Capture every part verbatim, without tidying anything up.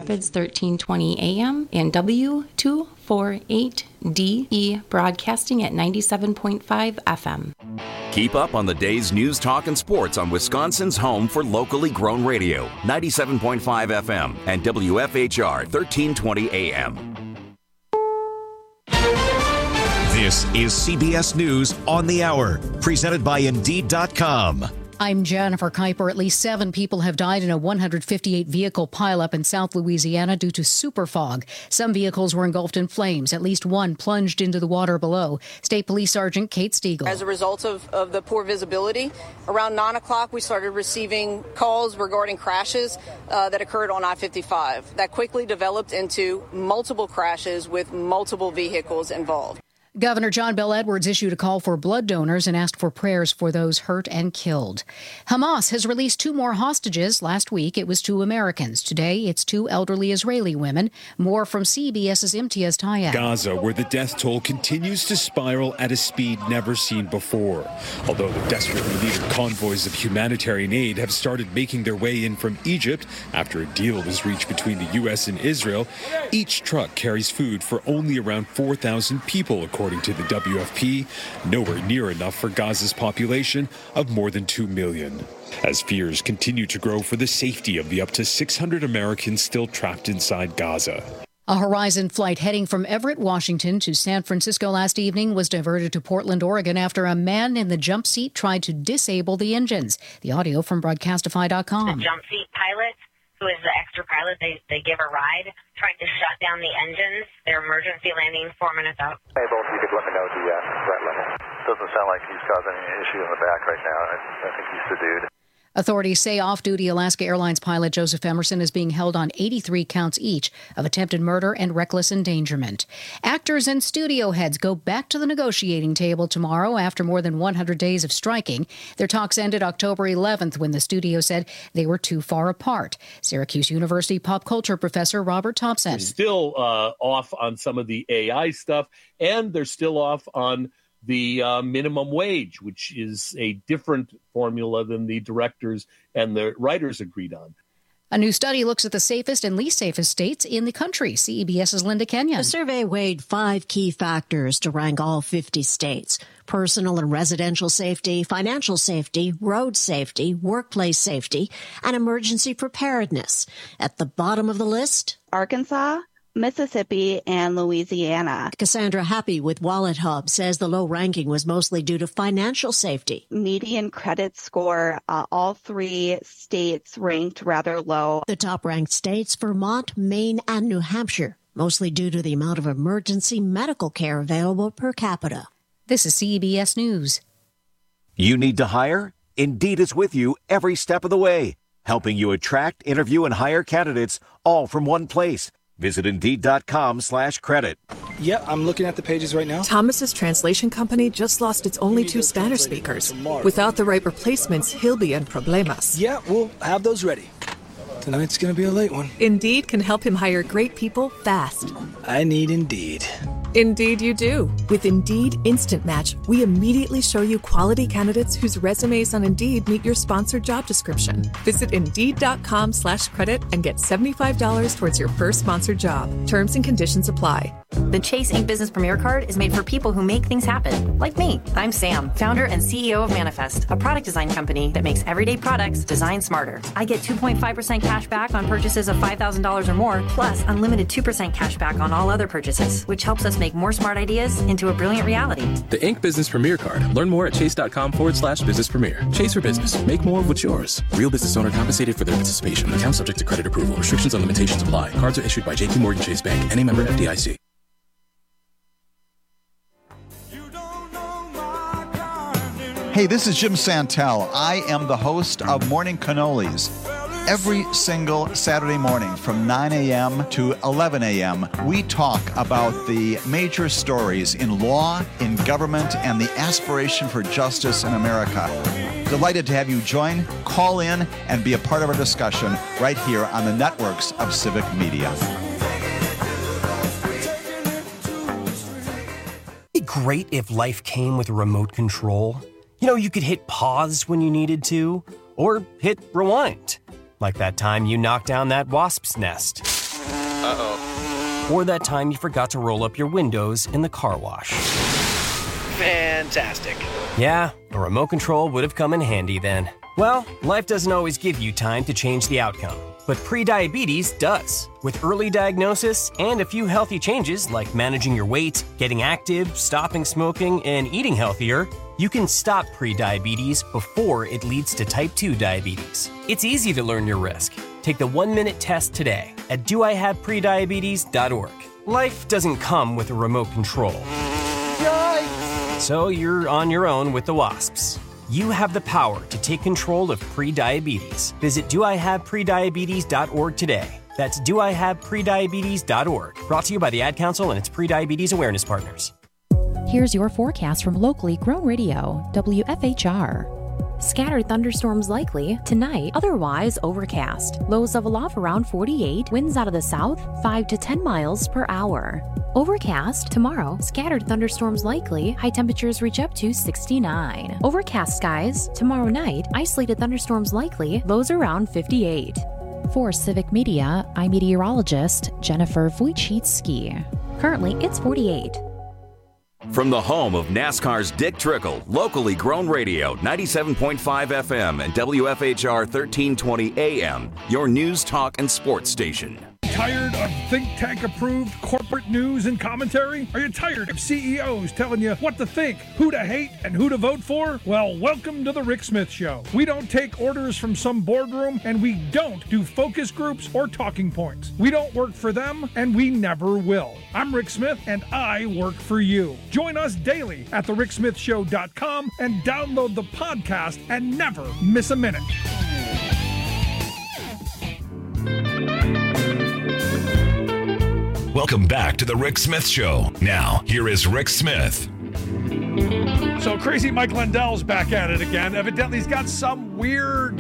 Rapids thirteen twenty A M and W two forty-eight D E broadcasting at ninety-seven point five F M. Keep up on the day's news, talk, and sports on Wisconsin's home for locally grown radio, ninety-seven point five F M and W F H R thirteen twenty A M. This is C B S News on the Hour, presented by Indeed dot com. I'm Jennifer Kuiper. At least seven people have died in a one hundred fifty-eight vehicle pileup in South Louisiana due to superfog. Some vehicles were engulfed in flames. At least one plunged into the water below. State Police Sergeant Kate Stiegel. As a result of, of the poor visibility, around nine o'clock we started receiving calls regarding crashes uh, that occurred on I fifty-five. That quickly developed into multiple crashes with multiple vehicles involved. Governor John Bel Edwards issued a call for blood donors and asked for prayers for those hurt and killed. Hamas has released two more hostages. Last week, it was two Americans. Today, it's two elderly Israeli women. More from CBS's Imtiaz Tayeb. Gaza, where the death toll continues to spiral at a speed never seen before. Although the desperately needed convoys of humanitarian aid have started making their way in from Egypt after a deal was reached between the U S and Israel, each truck carries food for only around four thousand people, according According to the W F P, nowhere near enough for Gaza's population of more than two million. As fears continue to grow for the safety of the up to six hundred Americans still trapped inside Gaza. A Horizon flight heading from Everett, Washington to San Francisco last evening was diverted to Portland, Oregon after a man in the jump seat tried to disable the engines. The audio from broadcastify dot com. The jump seat pilot, who is the extra pilot they, they give a ride, tried to shut down the engines. Their emergency landing four minutes out. Hey, both of you could let me know the uh, threat level. Doesn't sound like he's causing any issue in the back right now. I, I think he's subdued. Authorities say off-duty Alaska Airlines pilot Joseph Emerson is being held on eighty-three counts each of attempted murder and reckless endangerment. Actors and studio heads go back to the negotiating table tomorrow after more than one hundred days of striking. Their talks ended October eleventh when the studio said they were too far apart. Syracuse University pop culture professor Robert Thompson. They're still uh, off on some of the A I stuff, and they're still off on the uh, minimum wage, which is a different formula than the directors and the writers agreed on. A new study looks at the safest and least safest states in the country. CBS's Linda Kenyon. The survey weighed five key factors to rank all fifty states: personal and residential safety, financial safety, road safety, workplace safety, and emergency preparedness. At the bottom of the list, Arkansas, Mississippi, and Louisiana. Cassandra Happy with Wallet Hub says the low ranking was mostly due to financial safety. Median credit score, uh, all three states ranked rather low. The top-ranked states, Vermont, Maine, and New Hampshire, mostly due to the amount of emergency medical care available per capita. This is C B S News. You need to hire? Indeed is with you every step of the way, helping you attract, interview, and hire candidates all from one place. Visit Indeed.com slash credit. Yep, I'm looking at the pages right now. Thomas's translation company just lost its only two Spanish speakers. Without the right replacements, he'll be in problemas. Yeah, we'll have those ready. Tonight's going to be a late one. Indeed can help him hire great people fast. I need Indeed. Indeed you do. With Indeed Instant Match, we immediately show you quality candidates whose resumes on Indeed meet your sponsored job description. Visit Indeed.com slash credit and get seventy-five dollars towards your first sponsored job. Terms and conditions apply. The Chase Ink Business Premier Card is made for people who make things happen, like me. I'm Sam, founder and C E O of Manifest, a product design company that makes everyday products designed smarter. I get two point five percent cash back on purchases of five thousand dollars or more, plus unlimited two percent cash back on all other purchases, which helps us make more smart ideas into a brilliant reality. The Ink Business Premier Card. Learn more at chase.com forward slash business premier. Chase for business. Make more of what's yours. Real business owner compensated for their participation. Account subject to credit approval. Restrictions and limitations apply. Cards are issued by J P Morgan Chase Bank. Any member F D I C. Hey, this is Jim Santel. I am the host of Morning Cannolis. Every single Saturday morning from nine a.m. to eleven a.m., we talk about the major stories in law, in government, and the aspiration for justice in America. Delighted to have you join, call in, and be a part of our discussion right here on the networks of Civic Media. It'd be great if life came with a remote control. You know, you could hit pause when you needed to, or hit rewind. Like that time you knocked down that wasp's nest. Uh-oh. Or that time you forgot to roll up your windows in the car wash. Fantastic. Yeah, a remote control would have come in handy then. Well, life doesn't always give you time to change the outcome, but prediabetes does. With early diagnosis and a few healthy changes like managing your weight, getting active, stopping smoking, and eating healthier, you can stop prediabetes before it leads to type two diabetes. It's easy to learn your risk. Take the one-minute test today at do I have prediabetes dot org. Life doesn't come with a remote control. Yikes! So you're on your own with the wasps. You have the power to take control of prediabetes. Visit do I have prediabetes dot org today. That's do I have prediabetes dot org. Brought to you by the Ad Council and its prediabetes awareness partners. Here's your forecast from locally grown radio, W F H R. Scattered thunderstorms likely. Tonight, otherwise overcast. Lows level off around forty-eight. Winds out of the south, five to ten miles per hour. Overcast. Tomorrow, scattered thunderstorms likely. High temperatures reach up to sixty-nine. Overcast skies. Tomorrow night, isolated thunderstorms likely. Lows around fifty-eight. For Civic Media, I'm meteorologist Jennifer Wojcicki. Currently, it's forty-eight. From the home of NASCAR's Dick Trickle, locally grown radio, ninety-seven point five F M and W F H R thirteen twenty A M, your news, talk, and sports station. Tired of think tank approved corporate news and commentary? Are you tired of C E Os telling you what to think, who to hate, and who to vote for? Well, welcome to the Rick Smith Show. We don't take orders from some boardroom, and we don't do focus groups or talking points. We don't work for them, and we never will. I'm Rick Smith, and I work for you. Join us daily at the rick smith show dot com and download the podcast and never miss a minute. Welcome back to the Rick Smith Show. Now, here is Rick Smith. So Crazy Mike Lindell's back at it again. Evidently, he's got some weird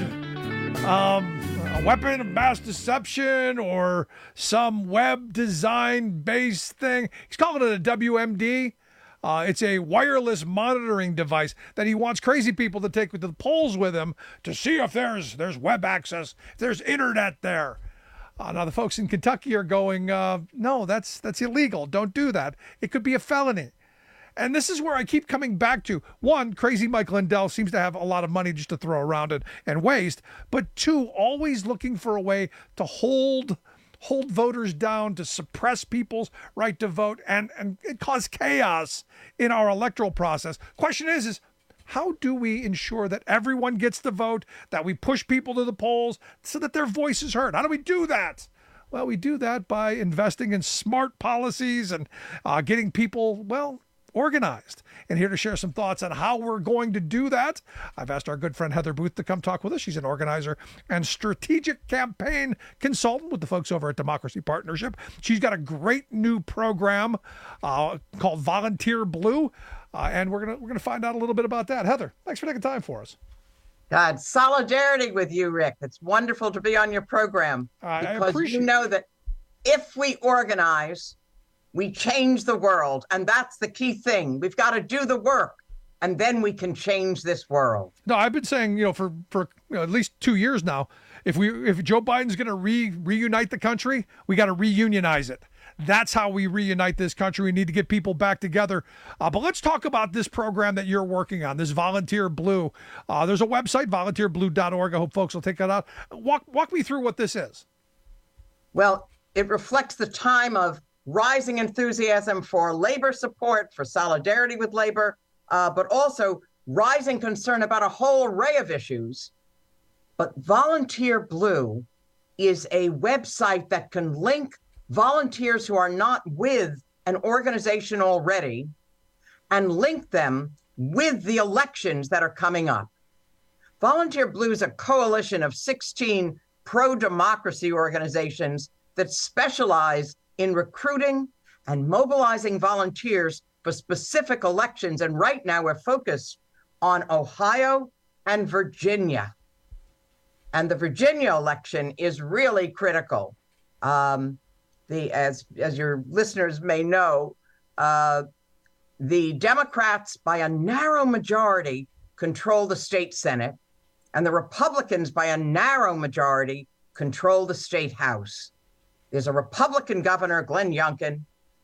um, weapon of mass deception or some web design-based thing. He's calling it a W M D. Uh, it's a wireless monitoring device that he wants crazy people to take to the polls with him to see if there's there's web access, if there's internet there. Uh, now, the folks in Kentucky are going, uh, no, that's that's illegal. Don't do that. It could be a felony. And this is where I keep coming back to. One, Crazy Mike Lindell seems to have a lot of money just to throw around and, and waste. But two, always looking for a way to hold hold voters down, to suppress people's right to vote, and, and it cause chaos in our electoral process. Question is, is how do we ensure that everyone gets to vote, that we push people to the polls so that their voice is heard? How do we do that? Well, we do that by investing in smart policies and uh, getting people, well, organized. And here to share some thoughts on how we're going to do that, I've asked our good friend Heather Booth to come talk with us. She's an organizer and strategic campaign consultant with the folks over at Democracy Partnership. She's got a great new program uh, called Volunteer Blue. Uh, and we're gonna we're gonna find out a little bit about that. Heather, thanks for taking time for us. God, solidarity with you, Rick. It's wonderful to be on your program uh, because I appreciate you know that if we organize, we change the world, and that's the key thing. We've got to do the work, and then we can change this world. No, I've been saying, you know, for for you know, at least two years now, if we if Joe Biden's going to re reunite the country, we got to reunionize it. That's how we reunite this country. We need to get people back together. Uh, but let's talk about this program that you're working on, this Volunteer Blue. Uh, there's a website, volunteer blue dot org. I hope folks will take that out. Walk, walk me through what this is. Well, it reflects the time of rising enthusiasm for labor support, for solidarity with labor, uh, but also rising concern about a whole array of issues. But Volunteer Blue is a website that can link volunteers who are not with an organization already and link them with the elections that are coming up. Volunteer Blue is a coalition of sixteen pro-democracy organizations that specialize in recruiting and mobilizing volunteers for specific elections. And right now we're focused on Ohio and Virginia. And the Virginia election is really critical. Um, The, as as your listeners may know, uh, the Democrats, by a narrow majority, control the state Senate, and the Republicans, by a narrow majority, control the state House. There's a Republican governor, Glenn Youngkin.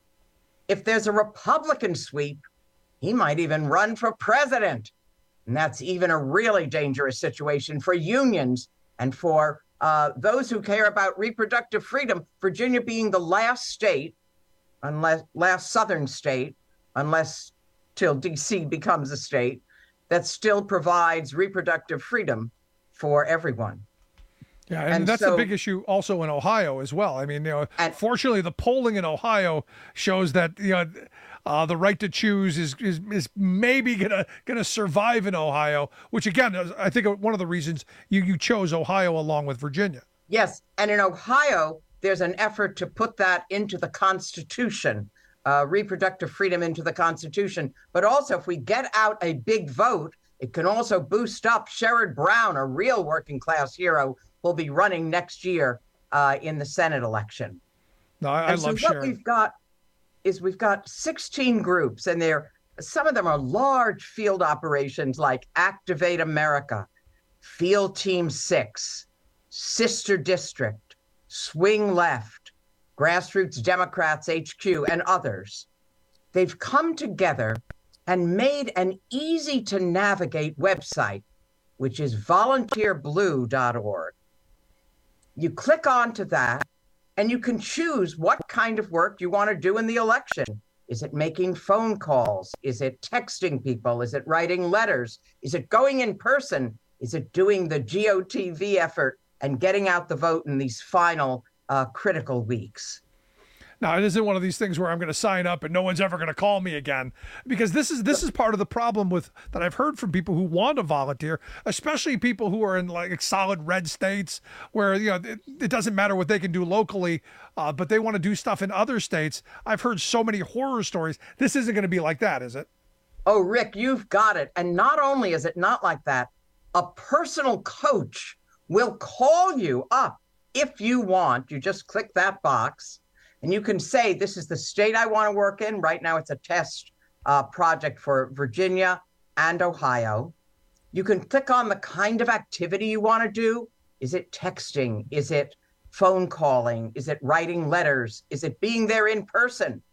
If there's a Republican sweep, he might even run for president. And that's even a really dangerous situation for unions and for uh, those who care about reproductive freedom. Virginia being the last state, unless last southern state, unless till D C becomes a state, that still provides reproductive freedom for everyone. Yeah, and, And that's so- a big issue also in Ohio as well. I mean, you know, And- fortunately, the polling in Ohio shows that you know uh, the right to choose is is, is maybe gonna gonna survive in Ohio. Which again, is, I think one of the reasons you you chose Ohio along with Virginia. Yes, and in Ohio, there's an effort to put that into the Constitution, uh, reproductive freedom into the Constitution. But also, if we get out a big vote, it can also boost up Sherrod Brown, a real working class hero, will be running next year uh, in the Senate election. No, I, I and love so what Sharon. we've got is we've got sixteen groups, and they're some of them are large field operations like Activate America, Field Team Six, Sister District, Swing Left, Grassroots Democrats H Q, and others. They've come together and made an easy to navigate website, which is volunteer blue dot org. You click onto that and you can choose what kind of work you want to do in the election. Is it making phone calls? Is it texting people? Is it writing letters? Is it going in person? Is it doing the G O T V effort and getting out the vote in these final uh, critical weeks? Now, it isn't one of these things where I'm going to sign up and no one's ever going to call me again, because this is this is part of the problem with that I've heard from people who want to volunteer, especially people who are in like solid red states where you know it, it doesn't matter what they can do locally, uh, but they want to do stuff in other states. I've heard so many horror stories. This isn't going to be like that, is it? Oh, Rick, you've got it. And not only is it not like that, a personal coach will call you up if you want. You just click that box. And you can say, this is the state I want to work in. Right now, it's a test uh, project for Virginia and Ohio. You can click on the kind of activity you want to do. Is it texting? Is it phone calling? Is it writing letters? Is it being there in person?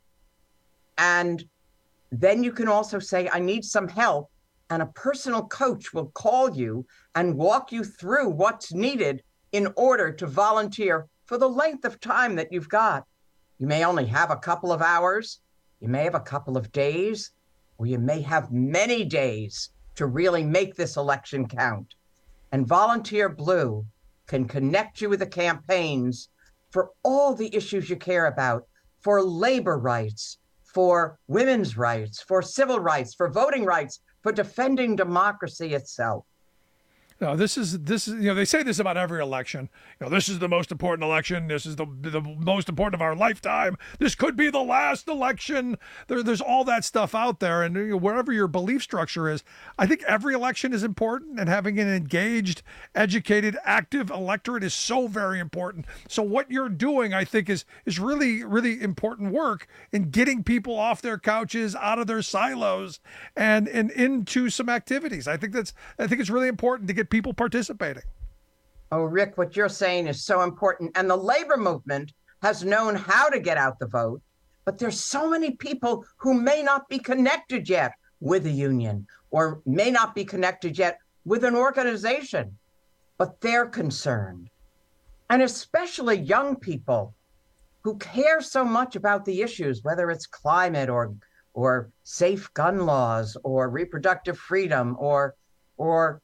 And then you can also say, I need some help. And a personal coach will call you and walk you through what's needed in order to volunteer for the length of time that you've got. You may only have a couple of hours, you may have a couple of days, or you may have many days to really make this election count. And Volunteer Blue can connect you with the campaigns for all the issues you care about, for labor rights, for women's rights, for civil rights, for voting rights, for defending democracy itself. No, this is this is you know they say this about every election. You know, this is the most important election. This is the the most important of our lifetime. This could be the last election. There, there's all that stuff out there, and you know, wherever your belief structure is, I think every election is important, and having an engaged, educated, active electorate is so very important. So what you're doing, I think, is is really really important work in getting people off their couches, out of their silos, and and into some activities. I think that's I think it's really important to get people participating. Oh, Rick, what you're saying is so important. And the labor movement has known how to get out the vote, but there's so many people who may not be connected yet with a union or may not be connected yet with an organization, but they're concerned. And especially young people who care so much about the issues, whether it's climate or or safe gun laws or reproductive freedom or or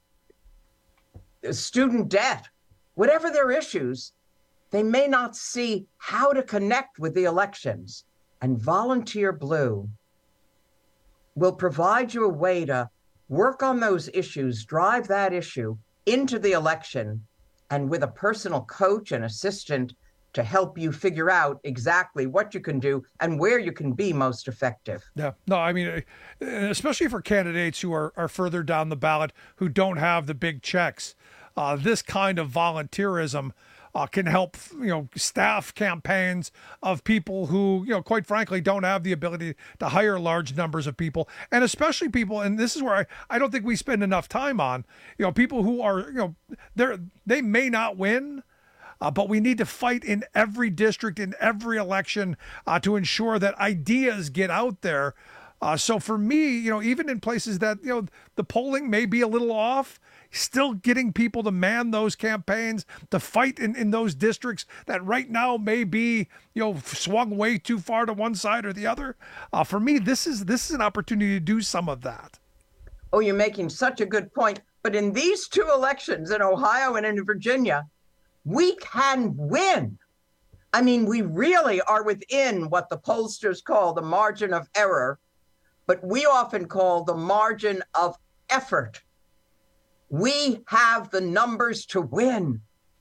student debt, whatever their issues, they may not see how to connect with the elections. And Volunteer Blue will provide you a way to work on those issues, drive that issue into the election, and with a personal coach and assistant to help you figure out exactly what you can do and where you can be most effective. Yeah, no, I mean, especially for candidates who are, are further down the ballot, who don't have the big checks, uh, this kind of volunteerism uh, can help, you know, staff campaigns of people who, you know, quite frankly, don't have the ability to hire large numbers of people, and especially people, and this is where I, I don't think we spend enough time on, you know, people who are, you know, they're, they may not win, Uh, but we need to fight in every district, in every election, uh, to ensure that ideas get out there. Uh, so for me, you know, even in places that, you know, the polling may be a little off, still getting people to man those campaigns, to fight in, in those districts that right now may be, you know, swung way too far to one side or the other. Uh, for me, this is this is an opportunity to do some of that. Oh, you're making such a good point. But in these two elections in Ohio and in Virginia, we can win. I mean, we really are within what the pollsters call the margin of error, but we often call the margin of effort. We have the numbers to win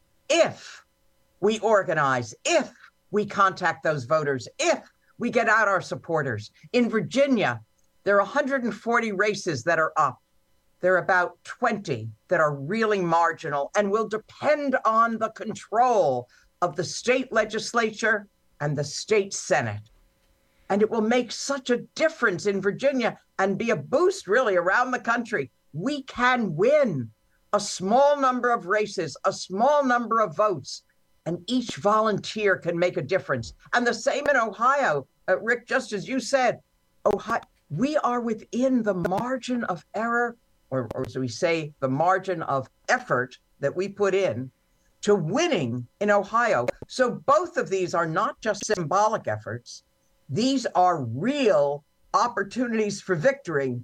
if we organize, if we contact those voters, if we get out our supporters. In Virginia, there are one hundred forty races that are up. There are about twenty that are really marginal and will depend on the control of the state legislature and the state Senate. And it will make such a difference in Virginia and be a boost really around the country. We can win a small number of races, a small number of votes, and each volunteer can make a difference. And the same in Ohio. Uh, Rick, just as you said, Ohio, we are within the margin of error, or, or as we say, the margin of effort that we put in to winning in Ohio. So both of these are not just symbolic efforts. These are real opportunities for victory,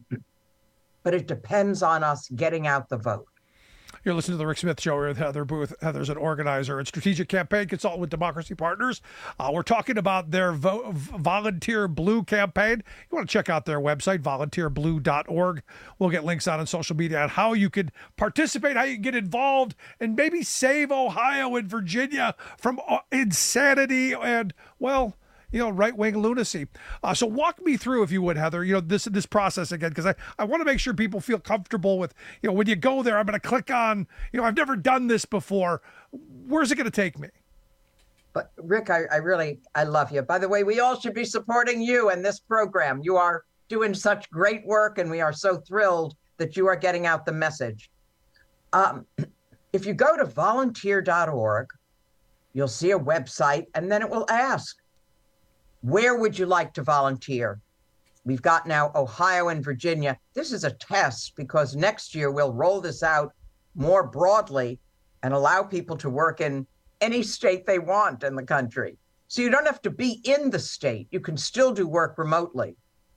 but it depends on us getting out the vote. You're listening to the Rick Smith Show with Heather Booth. Heather's an organizer and strategic campaign consultant with Democracy Partners. Uh, we're talking about their vo- Volunteer Blue campaign. You want to check out their website, volunteer blue dot org. We'll get links out on social media on how you can participate, how you can get involved, and maybe save Ohio and Virginia from insanity and, well, you know, right-wing lunacy. Uh, so walk me through, if you would, Heather, you know, this this process again, because I, I want to make sure people feel comfortable with, you know, when you go there, I'm going to click on, you know, I've never done this before. Where's it going to take me? But Rick, I, I really, I love you. By the way, we all should be supporting you and this program. You are doing such great work, and we are so thrilled that you are getting out the message. Um, if you go to volunteer dot org, you'll see a website, and then it will ask, where would you like to volunteer? We've got now Ohio and Virginia. This is a test because next year we'll roll this out more broadly and allow people to work in any state they want in the country. So you don't have to be in the state. You can still do work remotely.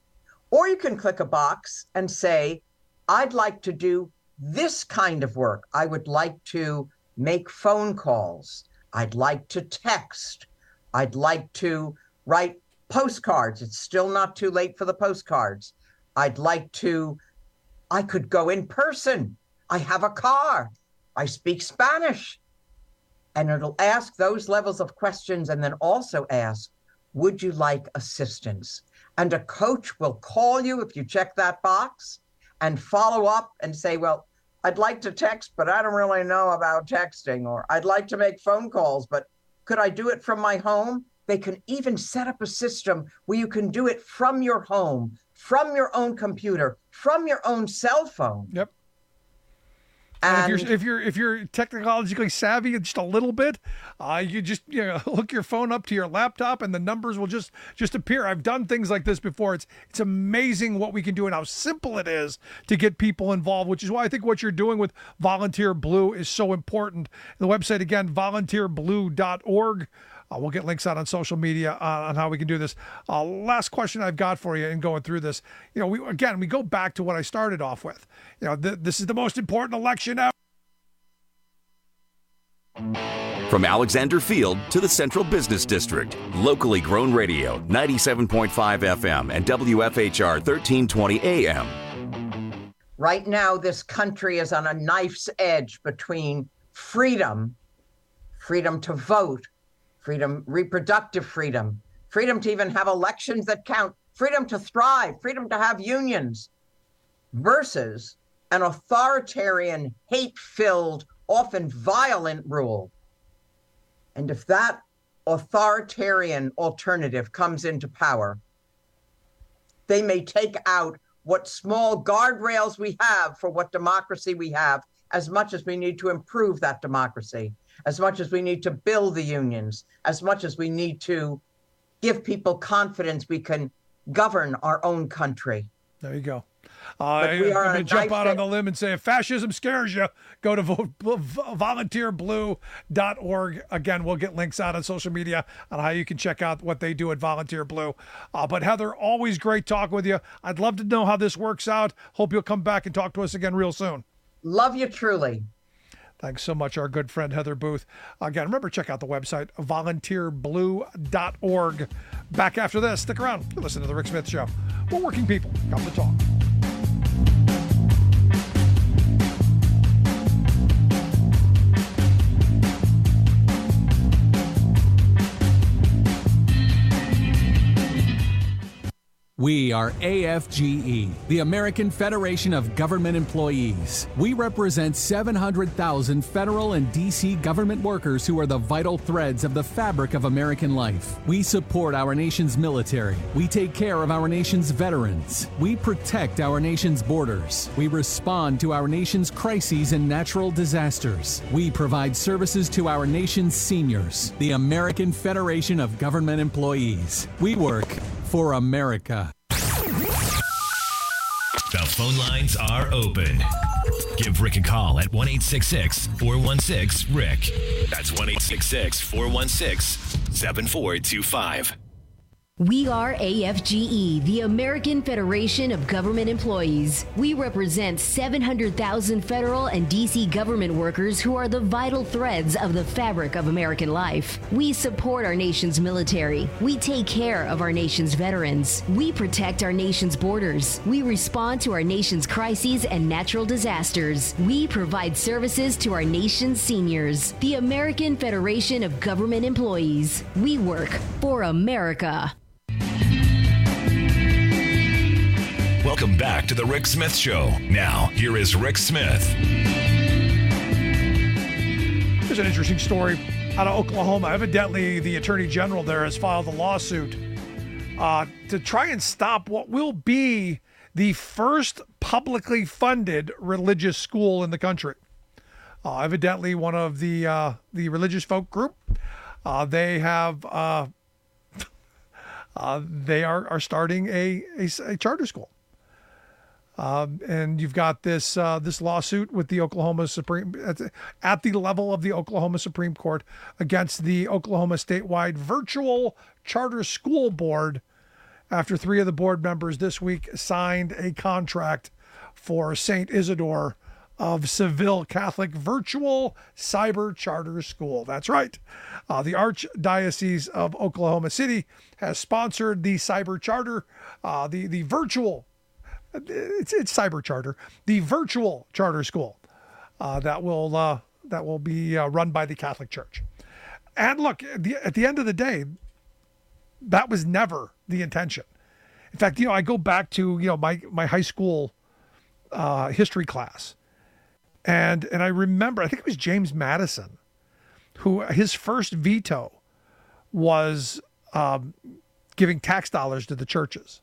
Or you can click a box and say, I'd like to do this kind of work. I would like to make phone calls. I'd like to text. I'd like to write postcards. It's still not too late for the postcards. I'd like to, I could go in person. I have a car. I speak Spanish. And it'll ask those levels of questions and then also ask, would you like assistance? And a coach will call you if you check that box and follow up and say, well, I'd like to text, but I don't really know about texting. Or I'd like to make phone calls, but could I do it from my home? They can even set up a system where you can do it from your home, from your own computer, from your own cell phone. Yep. And, and if you're if you're if you're technologically savvy just a little bit, uh, you just you know hook your phone up to your laptop and the numbers will just just appear. I've done things like this before. It's it's amazing what we can do and how simple it is to get people involved, which is why I think what you're doing with Volunteer Blue is so important. The website again, volunteer blue dot org. Uh, we'll get links out on social media uh, on how we can do this. Uh, last question I've got for you in going through this. You know, we again, we go back to what I started off with. You know, th- this is the most important election ever. From Alexander Field to the Central Business District, locally grown radio, ninety-seven point five F M and W F H R thirteen twenty A M. Right now, this country is on a knife's edge between freedom, freedom to vote, freedom, reproductive freedom, freedom to even have elections that count, freedom to thrive, freedom to have unions, versus an authoritarian, hate-filled, often violent rule. And if that authoritarian alternative comes into power, they may take out what small guardrails we have for what democracy we have, as much as we need to improve that democracy. as much as we need to build the unions, as much as we need to give people confidence we can govern our own country. There you go. Uh, I'm going to jump out on the limb and say, if fascism scares you, go to vo- volunteer blue dot org. Again, we'll get links out on social media on how you can check out what they do at Volunteer Blue. Uh, but Heather, always great talking with you. I'd love to know how this works out. Hope you'll come back and talk to us again real soon. Love you truly. Thanks so much, our good friend Heather Booth. Again, remember, check out the website, volunteer blue dot org. Back after this. Stick around. Listen to The Rick Smith Show. We're working people. Come to talk. We are A F G E, the American Federation of Government Employees. We represent seven hundred thousand federal and D C government workers who are the vital threads of the fabric of American life. We support our nation's military. We take care of our nation's veterans. We protect our nation's borders. We respond to our nation's crises and natural disasters. We provide services to our nation's seniors. The American Federation of Government Employees. We work for America. The phone lines are open. Give Rick a call at one eight six six, four one six, Rick. That's one eight six six, four one six, seven four two five. We are A F G E, the American Federation of Government Employees. We represent seven hundred thousand federal and D C government workers who are the vital threads of the fabric of American life. We support our nation's military. We take care of our nation's veterans. We protect our nation's borders. We respond to our nation's crises and natural disasters. We provide services to our nation's seniors. The American Federation of Government Employees. We work for America. Welcome back to The Rick Smith Show. Now, here is Rick Smith. Here's an interesting story out of Oklahoma. Evidently, the attorney general there has filed a lawsuit uh, to try and stop what will be the first publicly funded religious school in the country. Uh, evidently, one of the uh, the religious folk group, uh, they have uh, uh, they are are starting a a, a charter school. Um, and you've got this uh, this lawsuit with the Oklahoma Supreme at the, at the level of the Oklahoma Supreme Court against the Oklahoma statewide virtual charter school board after three of the board members this week signed a contract for Saint Isidore of Seville Catholic Virtual Cyber Charter School. That's right. Uh, the Archdiocese of Oklahoma City has sponsored the cyber charter, uh, the the virtual. It's it's cyber charter, the virtual charter school uh, that will uh, that will be uh, run by the Catholic Church. And look, at the, at the end of the day, that was never the intention. In fact, you know, I go back to you know my my high school uh, history class, and and I remember I think it was James Madison, who his first veto was um, giving tax dollars to the churches.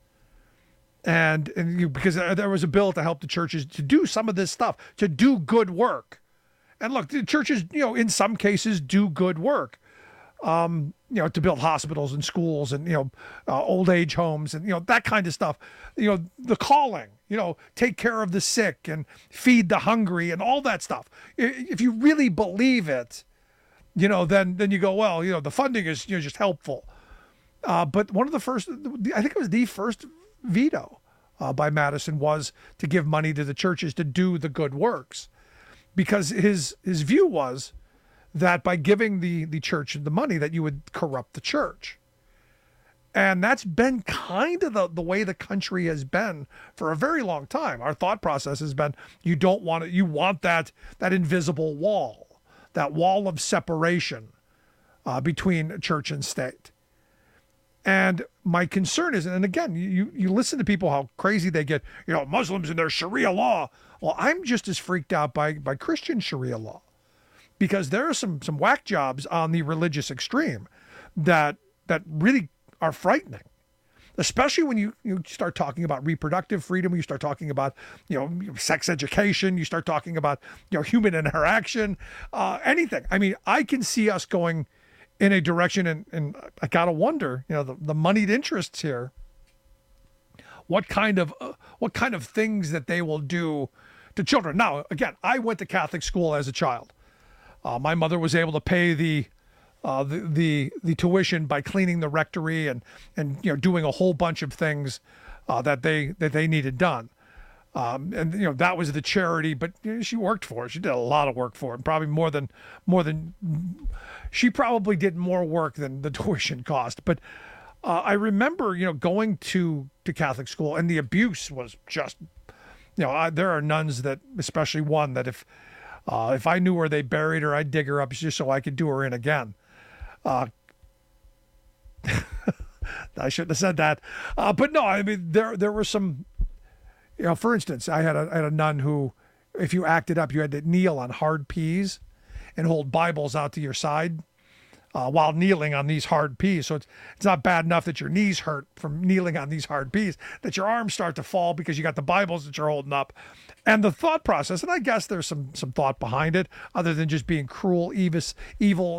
And, and you, because there was a bill to help the churches to do some of this stuff, to do good work. And look, the churches, you know, in some cases do good work, um, you know, to build hospitals and schools and, you know, uh, old age homes and, you know, that kind of stuff. You know, the calling, you know, take care of the sick and feed the hungry and all that stuff. If you really believe it, you know, then then you go, well, you know, the funding is, you know, just helpful. Uh, but one of the first, I think it was the first veto uh, by Madison was to give money to the churches to do the good works, because his his view was that by giving the the church the money that you would corrupt the church. And that's been kind of the, the way the country has been for a very long time. Our thought process has been you don't want it, you want that that invisible wall, that wall of separation uh, between church and state. And my concern is, and again, you, you listen to people, how crazy they get, you know, Muslims and their Sharia law. Well, I'm just as freaked out by, by Christian Sharia law, because there are some, some whack jobs on the religious extreme that, that really are frightening. especially when you, you start talking about reproductive freedom, you start talking about, you know, sex education, you start talking about, you know, human interaction, uh, anything. I mean, I can see us going in a direction, and, and I got to wonder, you know, the, the moneyed interests here, what kind of, uh, what kind of things that they will do to children. Now, again, I went to Catholic school as a child. Uh, my mother was able to pay the, uh, the, the, the tuition by cleaning the rectory and, and, you know, doing a whole bunch of things, uh, that they, that they needed done. Um, and, you know, that was the charity, but you know, she worked for it. She did a lot of work for it, probably more than, more than, she probably did more work than the tuition cost. But uh, I remember, you know, going to, to Catholic school, and the abuse was just, you know, I, there are nuns that, especially one that if, uh, if I knew where they buried her, I'd dig her up just so I could do her in again. Uh, I shouldn't have said that. Uh, but no, I mean, there, there were some, you know, for instance, I had a, I had a nun who, if you acted up, you had to kneel on hard peas and hold Bibles out to your side uh, while kneeling on these hard peas. So it's it's not bad enough that your knees hurt from kneeling on these hard peas, that your arms start to fall because you got the Bibles that you're holding up. And the thought process, and I guess there's some some thought behind it, other than just being cruel, evil, evil,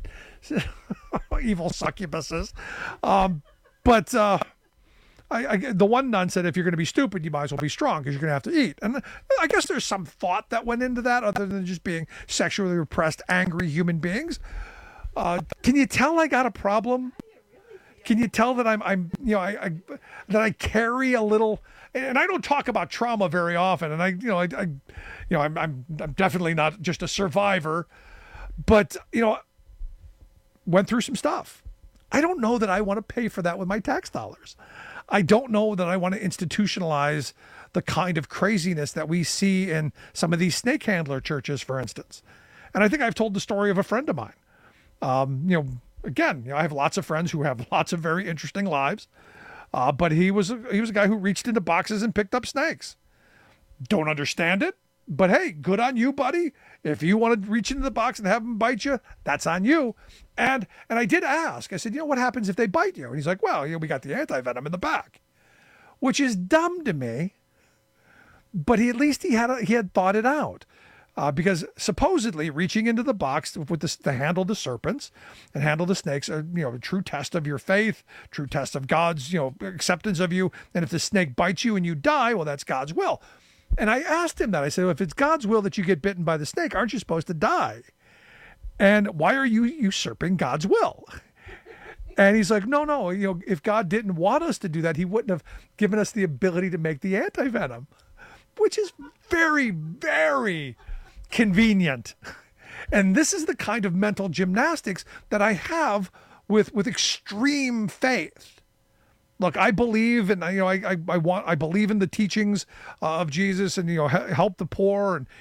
evil succubuses. Um, but uh, I, I, the one nun said, if you're going to be stupid, you might as well be strong because you're going to have to eat. And I guess there's some thought that went into that, other than just being sexually repressed, angry human beings. Uh, can you tell I got a problem? Can you tell that I'm, I'm, you know, I, I that I carry a little, and I don't talk about trauma very often. And I, you know, I, I you know, I'm, I'm, I'm definitely not just a survivor, but you know, went through some stuff. I don't know that I want to pay for that with my tax dollars. I don't know that I want to institutionalize the kind of craziness that we see in some of these snake handler churches, for instance. And I think I've told the story of a friend of mine. Um, you know, again, you know, I have lots of friends who have lots of very interesting lives, uh, but he was a, he was a guy who reached into boxes and picked up snakes. Don't understand it, but hey, good on you, buddy. If you want to reach into the box and have them bite you, that's on you. And and I did ask. I said, you know, what happens if they bite you? And he's like, well, you know, we got the anti-venom in the back, which is dumb to me. But he at least he had a, he had thought it out. Uh, because supposedly reaching into the box with the, the handle the serpents and handle the snakes are, you know, a true test of your faith, true test of God's, you know, acceptance of you. And if the snake bites you and you die, well, that's God's will. And I asked him that. I said, well, if it's God's will that you get bitten by the snake, aren't you supposed to die? And why are you usurping God's will? And he's like, no, no, you know, if God didn't want us to do that, he wouldn't have given us the ability to make the anti-venom, which is very, very convenient. And this is the kind of mental gymnastics that I have with with extreme faith. Look, I believe, and you know, I I, I want, I believe in the teachings uh, of Jesus, and you know, help the poor and